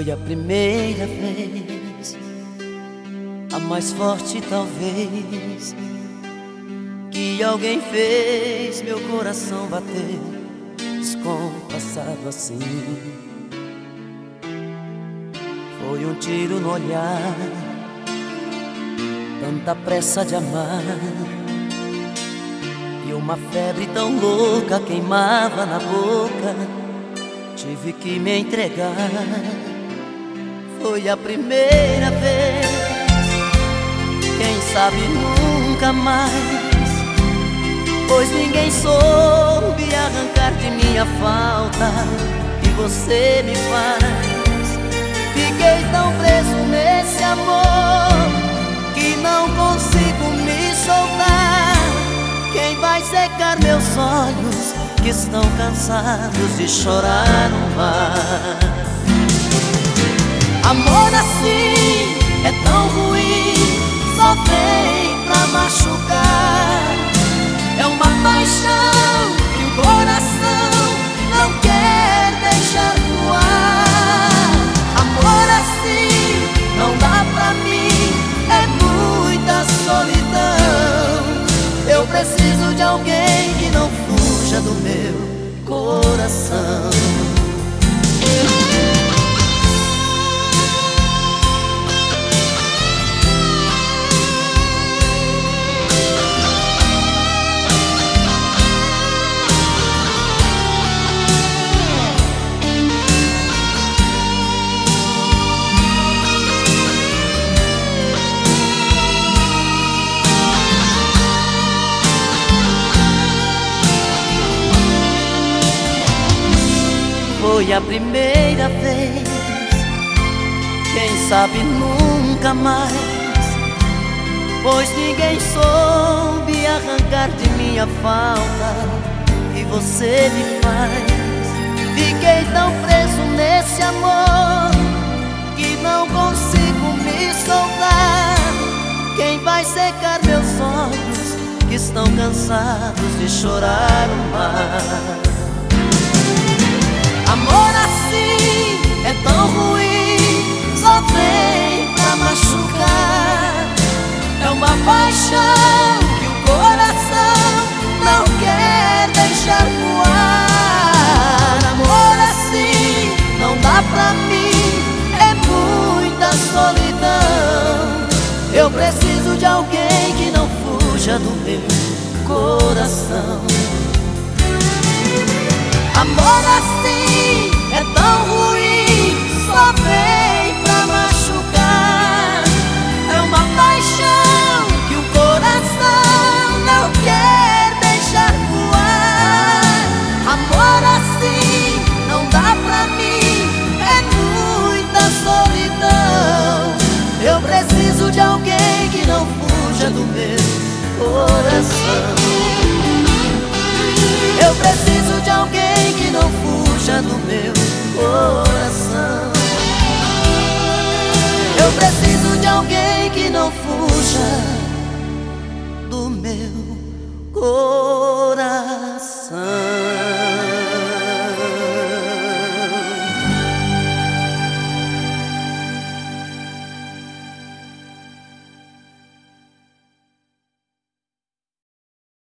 Foi a primeira vez, a mais forte talvez, que alguém fez meu coração bater descompassado assim. Foi um tiro no olhar, tanta pressa de amar, e uma febre tão louca queimava na boca. Tive que me entregar. Foi a primeira vez, quem sabe nunca mais, pois ninguém soube arrancar de minha falta que você me faz. Fiquei tão preso nesse amor que não consigo me soltar. Quem vai secar meus olhos que estão cansados de chorar no mar? Amor assim é tão ruim, só vem pra machucar. É uma paixão que o coração não quer deixar voar. Amor assim não dá pra mim, é muita solidão. Eu preciso de alguém que não fuja do meu coração. Foi a primeira vez, quem sabe nunca mais, pois ninguém soube arrancar de minha falta e você me faz. Fiquei tão preso nesse amor que não consigo me soltar. Quem vai secar meus olhos que estão cansados de chorar no mar? Amor assim é tão ruim, só vem pra machucar. É uma paixão que o coração não quer deixar voar. Amor assim não dá pra mim, é muita solidão. Eu preciso de alguém que não fuja do meu coração. Amor assim é tão ruim, só vem pra machucar. É uma paixão que o coração não quer deixar voar. Amor assim não dá pra mim, é muita solidão. Eu preciso de alguém que não fuja do meu coração. Eu preciso de alguém que não fuja do meu coração. Eu preciso de alguém que não fuja do meu coração.